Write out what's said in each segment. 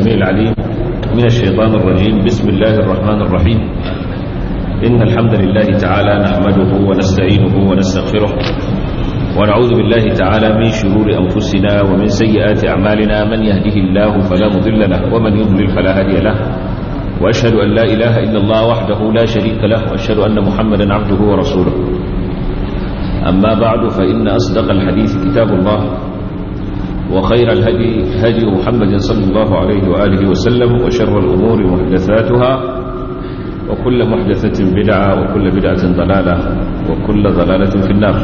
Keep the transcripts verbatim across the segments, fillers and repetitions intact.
السميع العليم من الشيطان الرجيم. بسم الله الرحمن الرحيم. إن الحمد لله تعالى نحمده ونستعينه ونستغفره ونعوذ بالله تعالى من شرور أنفسنا ومن سيئات أعمالنا. من يهده الله فلا مضل له ومن يضلل فلا هادي له، وأشهد أن لا إله إلا الله وحده لا شريك له، وأشهد أن محمدا عبده ورسوله. أما بعد، فإن أصدق الحديث كتاب الله، وخير الهدي هدي محمد صلى الله عليه وآله وسلم، وشر الأمور محدثاتها، وكل محدثة بدعة، وكل بدعة ضلالة، وكل ضلالة في النار.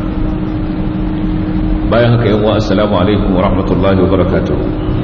بايعك يا الله، السلام عليكم ورحمة الله وبركاته.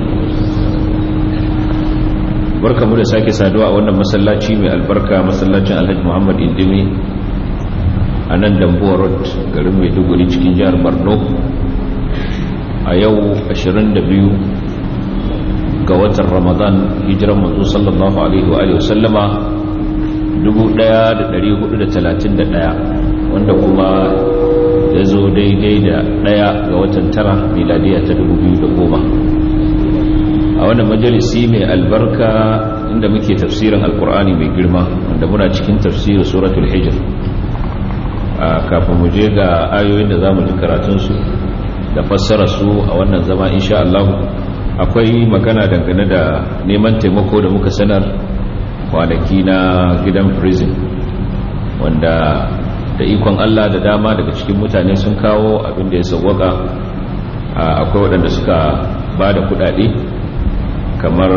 barka mu da sake saduwa a wannan masallaci mai albarka, masallacin Alhaji Muhammad Indimi a nan Dambuwa Road, garin Maiduguri, cikin jihar Borno. A yau ashirin da biyu ga watan Ramadan, hijiran manzo sallallahu alaihi wa alihi wasallama dubu ɗaya da ɗari hudu da talatin da ɗaya, wanda kuma ya zo daidai da ɗaya ga watan tara miladiya ta dubu biyu da goma. A wannan majalisi mai albarka inda muke tafsirin alkur'ani mai girma, wanda muna cikin tafsirin suratul hijr. Kafin mu je ga ayoyin da za mu ji karatunsu da fassara su a wannan zama insha Allah, akwai magana dangane da neman taimako da muka sanar kwanaki na gidan prison, wanda da ikon Allah da dama daga cikin mutane sun kawo abin da ya sauwaka. Akwai waɗanda suka ba da kuɗaɗe kamar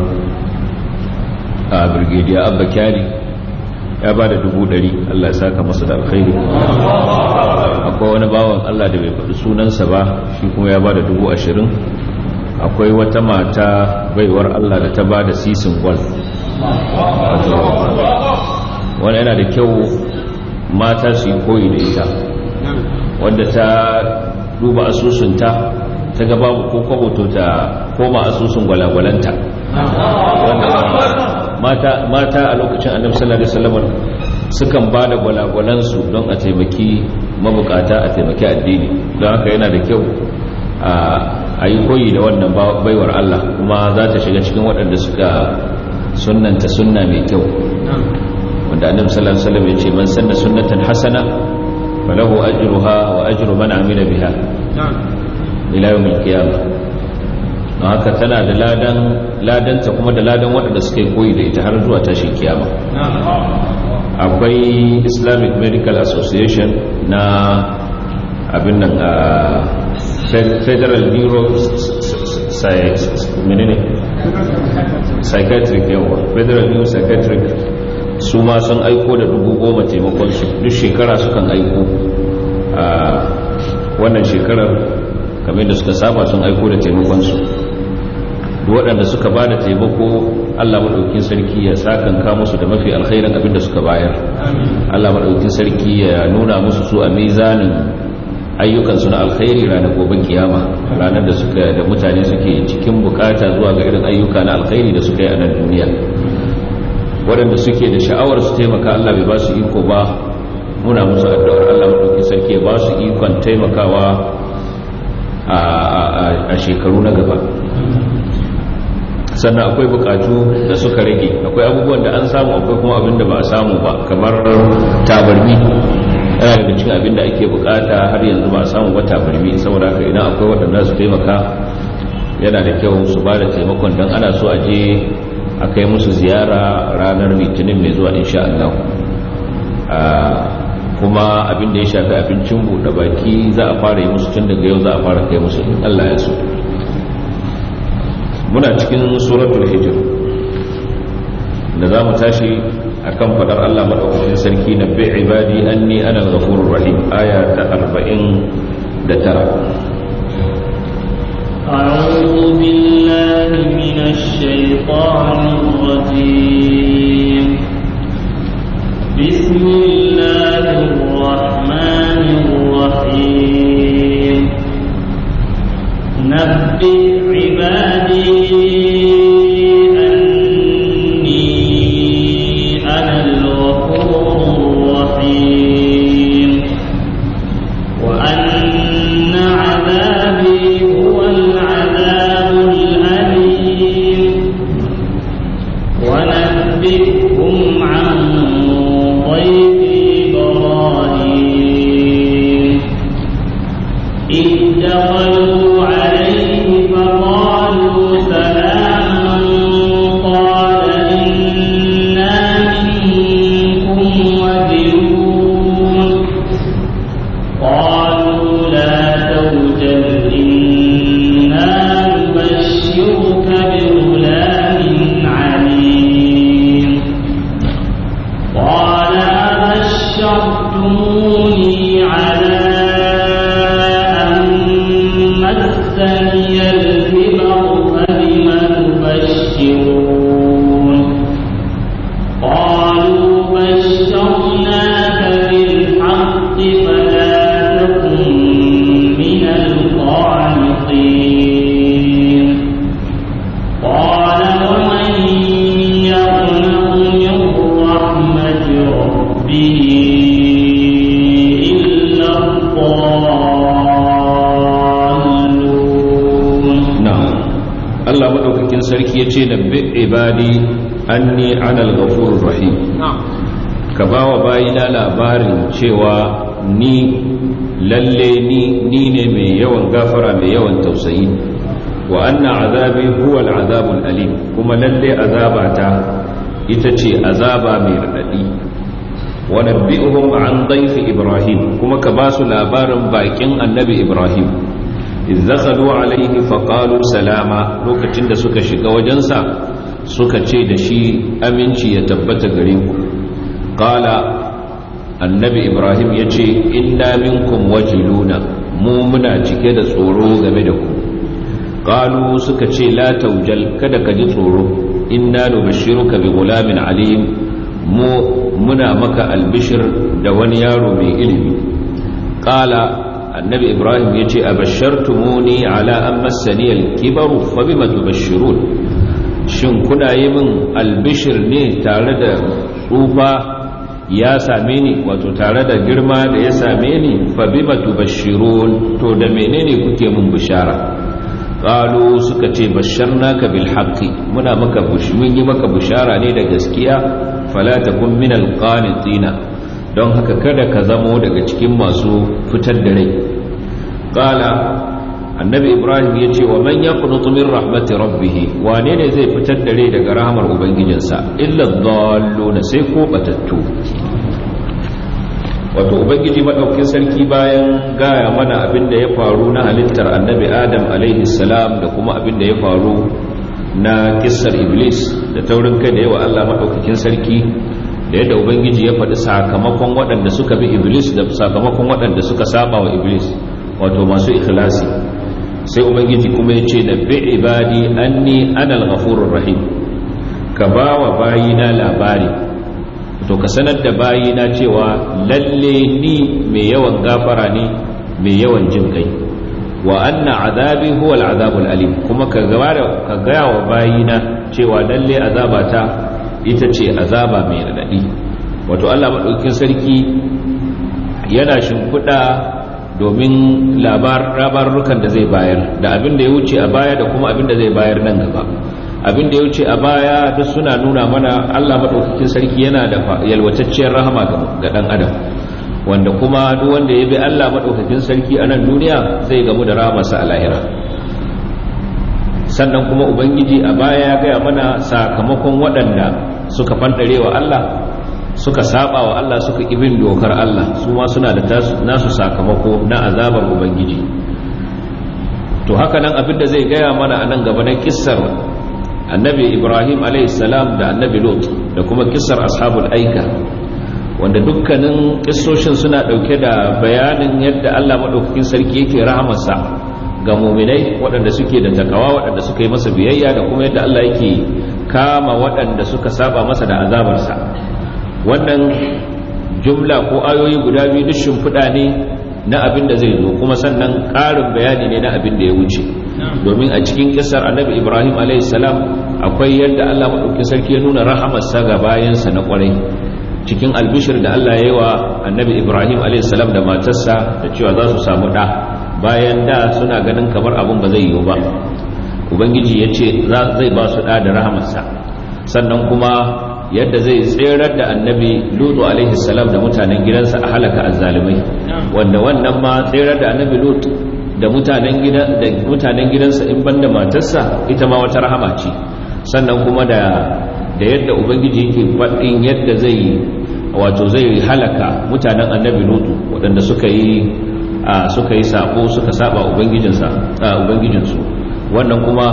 a Brigadier Abba Kyari ya ba da dubu ɗari, Allah ya saka masa da alkhairi. Akwai wani bawan Allah da bai faɗi sunansa ba, shi kuma ya ba da dubu ashirin. Akwai wata mata baiwar Allah da ta ba da sisin gwal. Wani yana da kyau mata su yi koyi da ita, wanda ta duba asusunta ta ga babu ko kwaboto ta koma asusun gwalagwalanta. mata mata a lokacin annabi sallallahu alaihi wasallam sukan ba da gwalagwalansu don a taimaki mabukata, a taimaki addini. don haka yana da kyau a yi koyi da wannan baiwar Allah, kuma za ta shiga cikin waɗanda suka sunnanta sunna mai kyau, wanda annabi sallallahu alaihi wasallam ya ce man sanna sunnatan hasana falahu ajruha wa ajru man amila biha ila yawmil qiyamah. don haka tana da ladan ladanta kuma da ladan waɗanda suka yi koyi da ita har zuwa tashin kiyama. Akwai Islamic Medical Association na abin nan a Federal Bureau Psychiatric yawa Federal Bureau Psychiatric su ma sun aiko da dubu goma taimakon su. Duk shekara sukan aiko. A wannan shekarar kamar da suka saba sun aiko da taimakonsu. Waɗanda suka ba da taimako, Allah maɗaukin sarki ya sakanka musu da mafi alkhairin abin da suka bayar. Allah maɗaukin sarki ya nuna musu su a mizanin ayyukansu na alkhairi ranar gobe kiyama, ranar da suka da mutane suke cikin bukata zuwa ga irin ayyuka na alkhairi da suka yi a nan duniya. Waɗanda suke da sha'awar su taimaka, Allah bai ba su iko ba, muna musu addu'ar Allah maɗaukin sarki ya ba su ikon taimakawa a shekaru na gaba. Sannan akwai bukatu da suka rage, akwai abubuwan da an samu, akwai kuma abin da ba a samu ba, kamar tabarmi yana da cikin abin da ake bukata, har yanzu ba a samu ba tabarmi. saboda haka idan akwai waɗanda su taimaka, yana da kyau su ba da taimakon, don ana so a je a kai musu ziyara ranar litinin mai zuwa insha Allah. Kuma abin da ya shafi abincin buɗe baki za a fara yi musu tun daga yau, za a fara kai musu in Allah ya so. Muna cikin suratul hijr da za mu tashi akan fadar Allah madaukakin sarki, na bi ibadi anni ana ghafurur rahim, aya ta arba'in da tara. أعوذ بالله من الشيطان الرجيم. بسم الله الرحمن الرحيم. نبئ عبادي أني أنا الغفور الرحيم، وأن عذابي هو العذاب الأليم. ربه إلا الضالون. نعم. الله مدوكين سركي يتي نبئ عبادي أني أنا الغفور الرحيم. نعم. كباوا باينا labarin cewa ni lalle ni ni ne mai yawan gafara mai yawan tausayi wa anna azabi huwa al'azabul alim kuma lalle azabata ita ce azaba mai radadi wa nabbi'uhum an dayfi ibrahim kuma ka basu labarin bakin annabi ibrahim idh dakhalu alayhi faqalu salama lokacin da suka shiga wajensa suka ce da shi aminci ya tabbata gare ku qala annabi ibrahim ya ce inna minkum wajiluna mu muna cike da tsoro game da ku qalu suka ce la taujal kada ka ji tsoro inna nubashshiruka bi gulamin alim mu muna maka albishir da wani yaro mai ilimi qala annabi ibrahim ya ce abashartumuni ala an massani al-kibaru fa bima tubashshirun shin kuna yi min albishir ne tare da tsufa ya same ni wato tare da girma da ya same ni fa bima tubashshirun to da menene kuke mun bishara qalu suka ce basharnaka bil haqqi muna maka mun yi maka bishara ne da gaskiya fala takun minal qanitina don haka kada ka zamo daga cikin masu fitar da rai qala annabi ibrahim yace wa man yaqnutu min rahmati rabbih wane ne zai fitar da rai daga rahmar ubangijinsa illa dhalluna sai ko batattu wato ubangiji madaukakin sarki bayan gaya mana abin da ya faru na halittar annabi adam alaihi salam da kuma abin da ya faru na kissar iblis da taurin kai da yawa Allah madaukakin sarki da yadda ubangiji ya faɗi sakamakon waɗanda suka bi iblis da sakamakon waɗanda suka saba wa iblis wato masu ikhlasi sai ubangiji kuma ya ce nabbi ibadi anni anal ghafurur rahim ka bawa bayina labari to ka sanar da bayina cewa lalle ni mai yawan gafara ne mai yawan jin kai wa anna azabi huwa al'azabul alim kuma ka ka ga wa bayina cewa lalle azabata ita ce azaba mai radadi wato Allah madaukakin sarki yana shimfiɗa domin labarukan da zai bayar da abin da ya wuce a baya da kuma abin da zai bayar nan gaba abin da ya wuce a baya duk suna nuna mana Allah madaukakin sarki yana da yalwatacciyar rahama ga dan adam wanda kuma duk wanda ya bi Allah madaukakin sarki a nan duniya zai gamu da rahamarsa a lahira sannan kuma ubangiji a baya ya gaya mana sakamakon waɗanda suka fandare wa Allah suka saba wa Allah suka ibin dokar Allah su ma suna da nasu sakamako na azabar ubangiji to haka nan abin da zai gaya mana a nan gaba na kissar annabi ibrahim alaihissalam da annabi lot da kuma kissar ashabul aika wanda dukkanin kissoshin suna dauke da bayanin yadda Allah madaukakin sarki yake rahamarsa ga mu'minai waɗanda suke da takawa waɗanda suka yi masa biyayya da kuma yadda Allah yake kama waɗanda suka saba masa da azabarsa wannan jumla ko ayoyi guda biyu duk shimfiɗa ne na abin da zai zo kuma sannan ƙarin bayani ne na abin da ya wuce domin a cikin kisar annabi ibrahim alaihissalam akwai yadda Allah maɗauki sarki ya nuna rahamarsa ga bayansa na ƙwarai cikin albishir da Allah ya yi wa annabi ibrahim alaihissalam da matarsa da cewa za su samu ɗa bayan da suna ganin kamar abin ba zai yiwu ba ubangiji ya ce zai ba su ɗa da rahamarsa sannan kuma yadda zai tserar da annabi lutu alaihissalam da mutanen gidansa a halaka azzalimai wanda wannan ma tserar da annabi lutu da mutanen gidan da mutanen gidansa in banda matarsa ita ma wata rahama ce sannan kuma da da yadda ubangiji yake faɗin yadda zai wato zai halaka mutanen annabi lutu waɗanda suka yi suka yi sako suka saba ubangijinsa ubangijinsu wannan kuma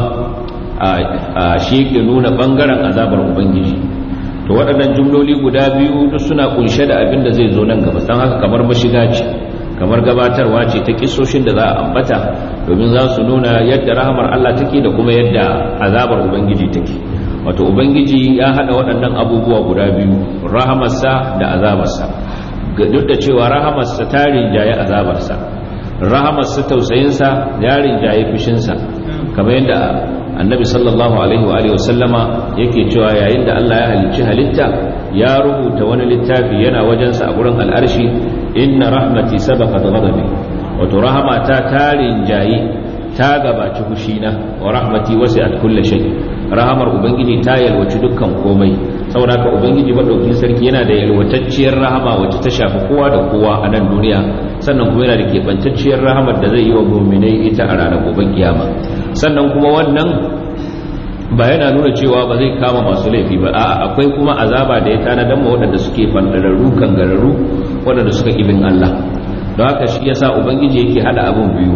shi yake nuna bangaren azabar ubangiji to waɗannan jumloli guda biyu duk suna kunshe da abin da zai zo nan gaba don haka kamar mashiga ce kamar gabatarwa ce ta kisoshin da za a ambata domin za su nuna yadda rahamar Allah take da kuma yadda azabar ubangiji take wato ubangiji ya hada waɗannan abubuwa guda biyu rahamarsa da azabarsa duk da cewa rahamarsa ta rinjaye azabarsa rahamarsa tausayinsa ya rinjaye fushinsa kamar yadda annabi sallallahu alaihi wa alihi wasallama yake cewa yayin da Allah ya halicci halitta ya rubuta wani littafi yana wajensa a gurin al'arshi inna rahmati sabaqat ghadabi wato rahamata ta rinjayi ta gabaci fushina wa rahmati wasi'at kulli shay rahamar ubangiji ta yalwaci dukkan komai saboda haka ubangiji madaukakin sarki yana da yalwatacciyar rahama wacce ta shafi kowa da kowa a nan duniya sannan kuma yana da kebantacciyar rahamar da zai yi wa mu'minai ita a ranar gobe kiyama sannan kuma wannan ba yana nuna cewa ba zai kama masu laifi ba a'a akwai kuma azaba da ya tanadan ma waɗanda suke fandararru kangararru waɗanda suka kibin Allah don haka shi yasa ubangiji yake hada abun biyu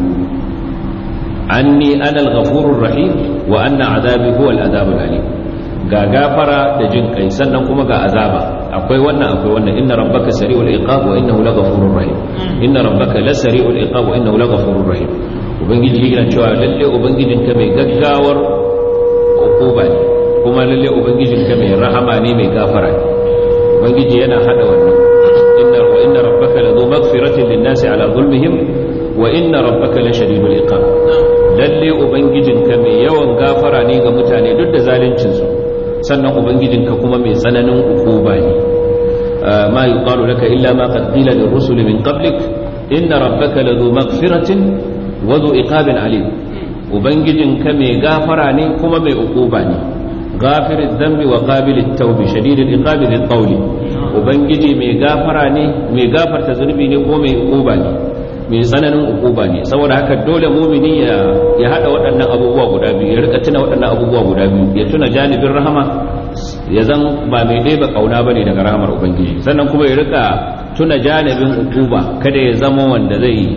anni ana al-ghafurur rahim wa anna azabi huwa al-azabul alim ga gafara da jin kai sannan kuma ga azaba akwai wannan akwai wannan inna rabbaka sari'ul iqab wa innahu laghafurur rahim inna rabbaka lasari'ul iqab wa innahu laghafurur rahim ubangiji yana cewa lalle ubangijinka mai gaggawar hukuma ne kuma lalle ubangijinka mai rahama ne mai gafara ne ubangiji yana hada wannan inna wa inna rabbaka ladhu maghfiratin lin-nasi ala zulmihim wa inna rabbaka lashadidul iqab lalle ubangijinka mai yawan gafara ne ga mutane duk da zaluncin su sannan ubangijinka kuma mai tsananin hukuma ne ma yuqalu laka illa ma qad qila lirrusuli min qablik inna rabbaka ladhu maghfiratin wa dhu iqabin alim ubangijinka mai gafara ne kuma mai hukuma ne ghafiriz dhanbi wa qabilit tawbi shadidul iqabi dhil qawli ubangiji mai gafara ne mai gafarta zunubi ne kuma mai hukuma ne mai tsananin ukuba ne saboda haka dole mumini ya ya hada waɗannan abubuwa guda biyu ya rika tuna waɗannan abubuwa guda biyu ya tuna janibin rahama ya zan ba mai ɗeba kauna bane daga rahamar ubangiji sannan kuma ya rika tuna janibin ukuba kada ya zama wanda zai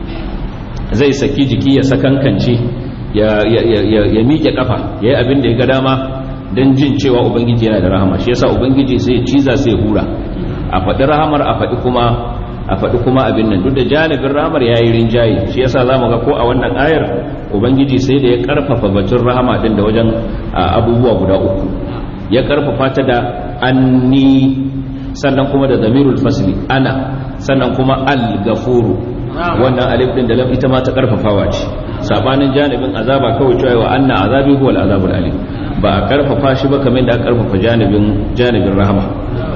zai saki jiki ya sakankance ya ya ya, ya miƙe kafa yayi abin da ya ga dama dan jin cewa ubangiji yana da rahama shi yasa ubangiji sai ya ciza sai ya hura a faɗi rahamar a faɗi kuma a faɗi kuma abin nan duk da janibin rahamar ya yi rinjaye shi yasa za mu ga ko a wannan ayar ubangiji sai da ya karfafa batun rahama din da wajen abubuwa guda uku ya karfafa ta da anni sannan kuma da zamirul fasli ana sannan kuma al-gafuru wannan alif din da lam ita ma ta karfafawa ce sabanin janibin azaba kawai cewa wa anna azabi huwal azabul alim ba a karfafa shi ba kamar da aka karfafa janibin janibin rahama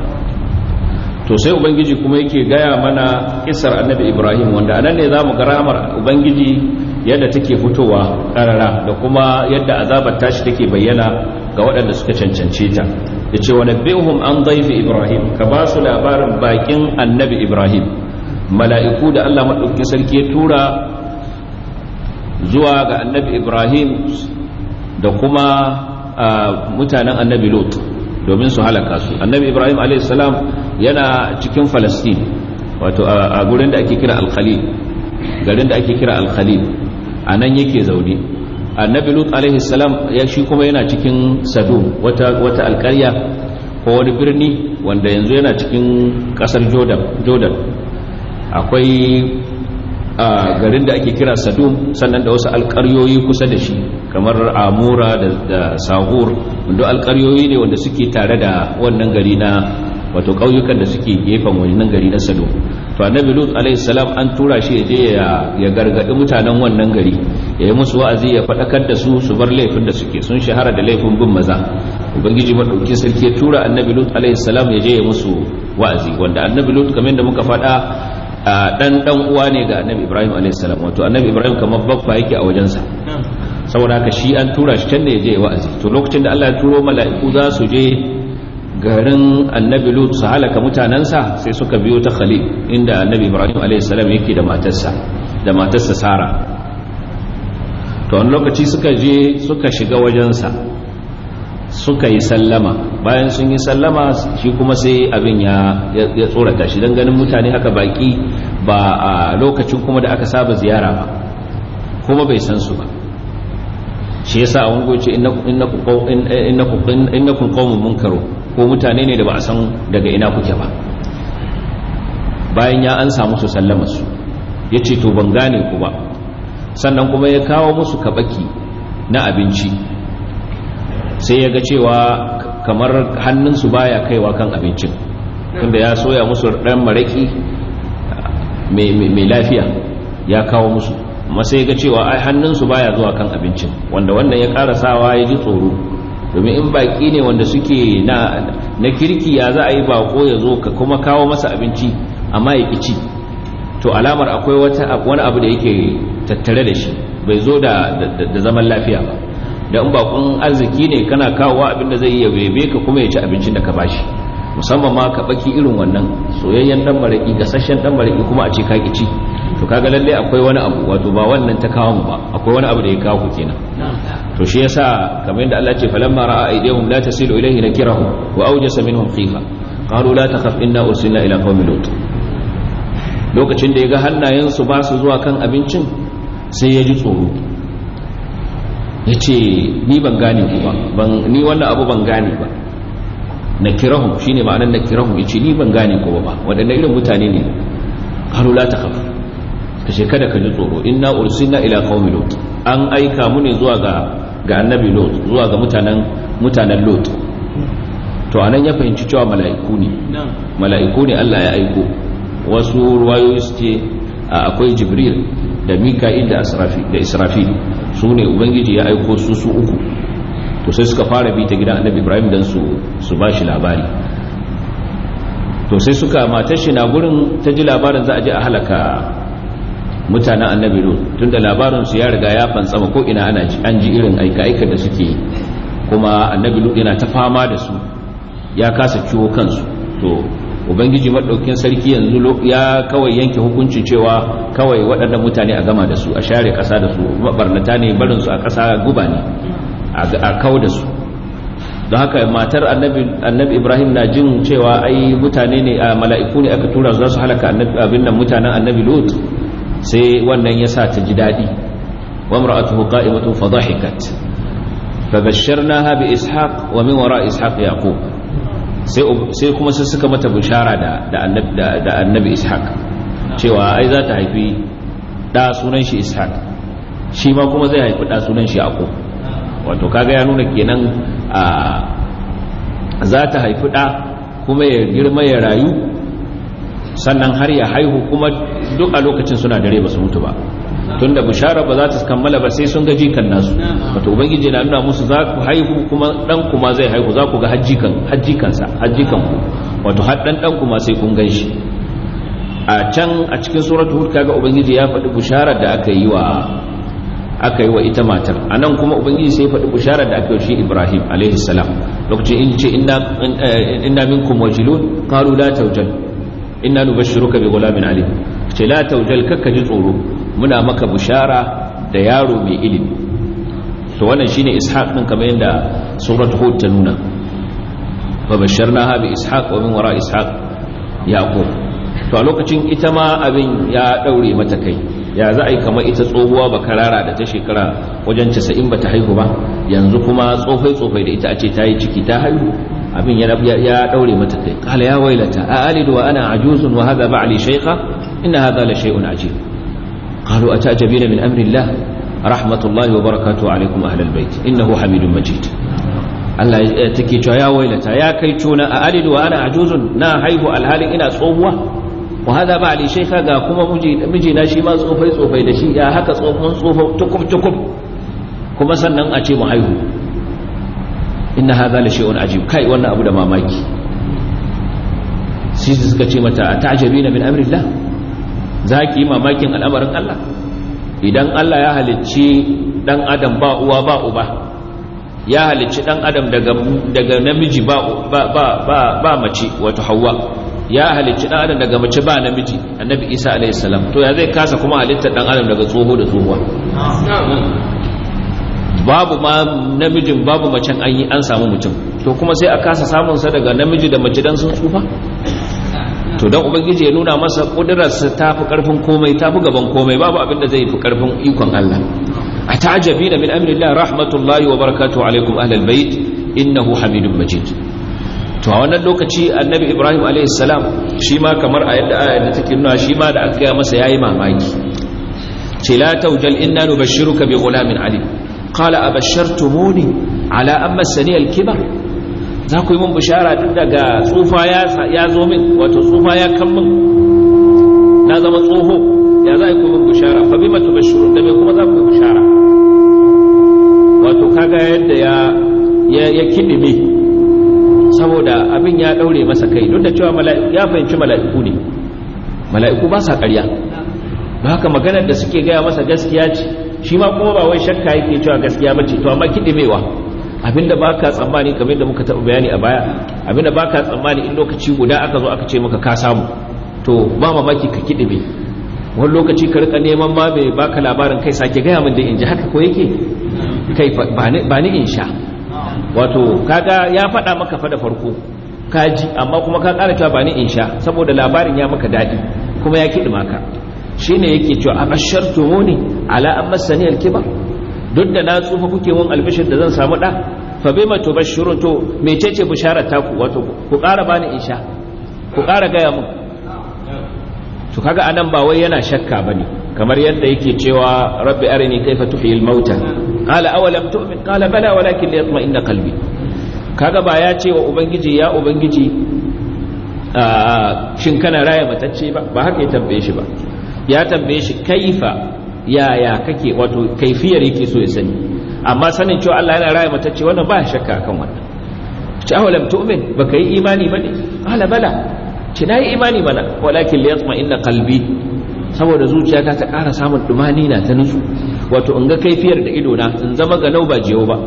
to sai ubangiji kuma yake gaya mana kisar annabi ibrahim wanda anan ne zamu ga rahmar ubangiji yadda take fitowa karara da kuma yadda azabar tashi take bayyana ga waɗanda suka cancance ta yace wa nabbihum an dhayfi ibrahim ka ba su labarin bakin annabi ibrahim mala'iku da Allah madaukakin sarki ya tura zuwa ga annabi ibrahim da kuma mutanen annabi lut domin su halaka su annabi ibrahim alayhi salam yana cikin falastin wato a gurin da ake kira al-khalil garin da ake kira al-khalil anan yake zaune annabi lut alayhi salam ya shi kuma yana cikin sadum wata wata alƙarya ko wani birni wanda yanzu yana cikin kasar jordan jordan akwai a garin da ake kira sadum sannan da wasu alƙaryoyi kusa da shi kamar amura da, da sahur wanda alƙaryoyi ne wanda suke tare da wannan gari na wato ƙauyukan da suke gefen wannan gari na sadum to annabi lut alaihi salam an tura shi je ya ya gargadi mutanen wannan gari ya yi musu wa'azi ya faɗakar da su su bar laifin da suke sun shahara da laifin bin maza ubangiji madaukakin sarki ya tura annabi lut alaihi salam ya je ya musu wa'azi wanda annabi lut kamar da muka faɗa dan dan uwa ne ga annabi ibrahim alayhi salam wato annabi ibrahim kamar babba yake a wajensa saboda haka shi an tura shi can ne je wa'azi to lokacin da Allah ya turo mala'iku za su je garin annabi lut su halaka mutanansa sai suka biyo ta khalil inda annabi ibrahim alayhi salam yake da matarsa da matarsa sara to wani lokaci suka je suka shiga wajensa suka yi sallama bayan sun yi sallama shi kuma sai abin ya ya tsorata shi dan ganin mutane haka baki ba a lokacin kuma da aka saba ziyara ba kuma bai san su ba shi yasa a wani goce innakum innakum innakum qaumun munkaru ko mutane ne da ba a san daga ina kuke ba bayan ya an samu su sallama su yace to ban gane ku ba sannan kuma ya kawo musu kabaki na abinci sai ya ga cewa kamar hannunsu baya kaiwa kan abincin tunda ya soya musu ɗan maraki mai lafiya ya kawo musu amma sai ga cewa ai hannunsu baya zuwa kan abincin, wanda wannan ya ƙara sawa ya ji tsoro, domin in baki ne wanda suke na na kirki ya za a yi bako ya zo ka kuma kawo masa abinci amma ya ci, to alamar akwai wata wani abu da yake tattare da shi, bai zo da da zaman lafiya ba. da in bakon arziki ne kana kawo abin da zai iya bebe ka kuma ya ci abincin da ka bashi, musamman ma ka baki irin wannan soyayyen dan maraki gasasshen dan maraki kuma a ce ka ci, to kaga lalle akwai wani abu, wato ba wannan ta kawo mu ba, akwai wani abu da ya kawo ku kenan. to shi yasa kamar yadda Allah ya ce falamma ra'a aydihum la tasilu ilayhi nakirahum wa awjasa minhum khifa qalu la takhaf inna ursilna ila qaumin lut. lokacin da ya ga hannayensu ba su zuwa kan abincin sai ya ji tsoro, ya ce ni ban gane ku ba, ni wannan abu ban gane ba. nakirahum shine ma'anar nakirahum, ya ce ni ban gane ku ba, waɗanne irin mutane ne. qalu la takhaf, kace kada ka ji tsoro, inna ursilna ila qaumi lut, an aika mu ne zuwa ga ga annabi lut, zuwa ga mutanen mutanen lut. to anan ya fahimci cewa mala'iku ne mala'iku ne Allah ya aiko. wasu ruwayoyi su ce akwai jibril da mika'il da israfil da israfil su ne ubangiji ya aiko su su uku. to sai suka fara bi ta gidan annabi ibrahim dan su su bashi labari. to sai suka matar shi na gurin ta ji labarin za a je a halaka mutanen annabi lut, tunda labarin su ya riga ya fantsama ko ina ana ji, an ji irin aika aika da suke yi, kuma annabi lut yana ta fama da su ya kasa ciwo kansu. to ubangiji madaukin sarki yanzu ya kawai yanke hukunci cewa kawai waɗannan mutane a gama da su, a share ƙasa da su, mabarnata ne, barin su a ƙasa guba ne, a kawo da su. don haka matar annabi ibrahim na jin cewa ai mutane ne a mala'iku ne aka tura za su halaka abin nan mutanen annabi lut, sai wannan ya sa ta ji daɗi. wa imra'atuhu qa'imatun fa dhahikat fa basharnaha bi ishaq wa min wara ishaq yaqub. sai kuma sai suka mata bishara da da annabi ishaq cewa ai za ta haifi da sunan shi ishaq, shi ma kuma zai haifi da sunan shi yaqub. wato kaga ya nuna kenan za ta haifi da kuma ya girma ya rayu, sannan har ya haihu, kuma duk a lokacin suna dare ba su mutu ba, tunda bishara ba za ta kammala ba sai sun ga jikan nasu. wato ubangiji na nuna musu za ku haihu kuma dan kuma zai haihu, za ku ga hajjikan hajjikansa hajjikan ku, wato har dan dan kuma sai kun ganshi. a can a cikin suratul hud kaga ubangiji ya faɗi bisharar da aka yi wa aka yi wa ita matar, anan kuma ubangiji sai ya faɗi bisharar da aka yi shi Ibrahim alaihi salam lokacin in ce inna inna minkum wajilun qalu la tawjal inna nubashshiruka bi ghulamin alim, ce la tawjal kakka ji tsoro, muna maka bishara da yaro mai ilimi. to wannan shine ishaq din kamar yadda suratul hud ta nuna, fa basharnaha bi ishaq wa min wara ishaq yaqub. to a lokacin ita ma abin ya daure mata kai, ya za a yi kamar ita tsohuwa bakarara da ta shekara wajen casa'in ba ta haihu ba, yanzu kuma tsofai tsofai da ita a ce ta yi ciki ta haihu, abin ya daure mata kai. qala ya wailata a alidu wa ana ajuzun wa hadha ba'li shaykha inna hadha la shay'un ajib. قالوا أتعجبين من أمر الله رحمة الله وبركاته عليكم أهل البيت إنه حميد مجيد. Allah take cewa ya wailata ya kai tuna a alidu wa ana ajuzun, na haihu alhalin ina tsohuwa, wa hada ba ali shaykha, ga kuma miji na shi ma tsofai tsofai da shi, ya haka tsofin tsofo tukub tukub, kuma sannan a ce mu haihu. inna hadha la shay'un ajib, kai wannan abu da mamaki. sai suka ce mata ata'jabina min amrillah, za ki yi mamakin al'amarin Allah? idan Allah ya halicci dan adam ba uwa ba uba, ya halicci dan adam daga daga namiji ba ba ba ba mace wato Hawwa, ya halicci dan adam daga mace ba namiji annabi Isa alayhi salam, to ya zai kasa kuma halittar dan adam daga tsoho da tsohuwa? babu ma namijin babu macen an yi an samu mutum, to kuma sai a kasa samun sa daga namiji da mace dan sun tsufa? to dan ubangiji ya nuna masa kudurarsa ta fi karfin komai, ta fi gaban komai, babu abin da zai fi karfin ikon Allah. ata'jabina min amrillah rahmatullahi wa barakatuhu alaikum ahlal bait innahu hamidum majid. to a wannan lokaci annabi Ibrahim alaihi salam shi ma kamar a yadda ayar da take nuna, shi ma da aka gaya masa yayi mamaki. ce la tawjal inna nubashshiruka bi ghulamin alim qala abashshartumuni ala amma sani al-kibar, za ku yi mun bishara duk daga tsufa ya zo min, wato tsufa ya kan min, na zama tsoho, ya za ku mun bishara fa bima tubashshirun da me kuma za ku bishara wato kaga yadda ya ya, ya kidime saboda abin ya daure masa kai duk da cewa mala'iku ya fahimci mala'iku ne mala'iku ba sa ƙarya don haka maganar da suke gaya masa gaskiya ce shi ma kuma ba wai shakka yake cewa gaskiya bace to amma kidimewa abinda baka tsammani kamar da muka taɓa bayani a baya abinda baka tsammani in lokaci guda aka zo aka ce maka ka samu to ba mamaki ka kidime wani lokaci ka rika neman ma mai baka labarin kai sake gaya min da in ji haka ko yake kai ba ni in sha wato kaga ya faɗa maka fa da farko ka ji amma kuma ka ƙara cewa ba ni in sha saboda labarin ya maka daɗi kuma ya kiɗi maka shine yake cewa abashartumuni ala an massani alkibar duk da na tsufa kuke mun albishir da zan samu ɗa fa bima tubashshirun to mecece bisharar taku wato ku ƙara bani in sha ku ƙara gaya mun to kaga anan ba wai yana shakka bane kamar yadda yake cewa rabbi arini kaifa tuhyil mauta qala awalam tu'min qala bala walakin liyatma'inna qalbi kaga ba ya ce wa ubangiji ya ubangiji shin kana raya matacce ba ba haka ya tambaye shi ba ya tambaye shi kaifa yaya kake wato kaifiyar yake so ya sani amma sanin cewa Allah yana raya matacce wannan ba shakka akan wannan ce awalam tu'min baka yi imani bane qala bala ce nayi imani bana walakin liyatma'inna qalbi saboda zuciyata ta ƙara samun dumani na ta nutsu wato in ga kaifiyar da ido na in zama ga nau ba jiyo ba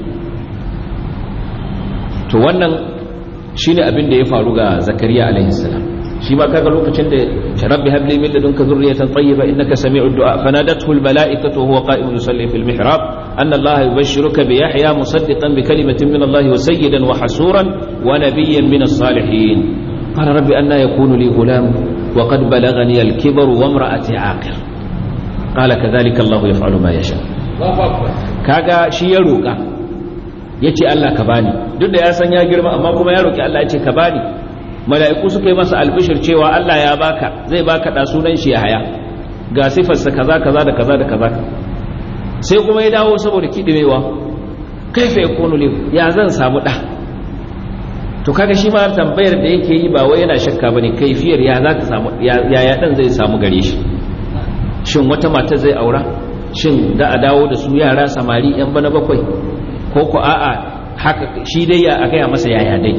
to wannan shine abin da ya faru ga zakariya alaihi salam shi ma kaga lokacin da rabbi habli min ladunka dhurriyatan tayyiba innaka sami'ud du'a fanadathu al mala'ikatu wa huwa qa'imun yusalli fil mihrab anna allaha yubashshiruka bi yahya musaddiqan bi kalimatin min allahi wa sayyidan wa hasuran wa nabiyyan min as-salihin qala rabbi anna yakunu li ghulam وقد بلغني الكبر وامرأتي عاقر قال كذلك الله يفعل ما يشاء kaga shi ya roƙa yace Allah ka bani duk da ya san ya girma amma kuma ya roƙi Allah yace ka bani mala'iku suka yi masa albishir cewa Allah ya baka zai baka da sunan shi Yahaya ga sifarsa kaza kaza da kaza da kaza sai kuma ya dawo saboda kidimewa kaifa yakunu li ya zan samu da to kaga shi ma tambayar da yake yi ba wai yana shakka bane kaifiyar ya za ta samu ya ya dan zai samu gare shi shin wata mata zai aura shin da a dawo da su yara samari yan bana bakwai ko ko a'a haka shi dai ya aka ya masa yaya dai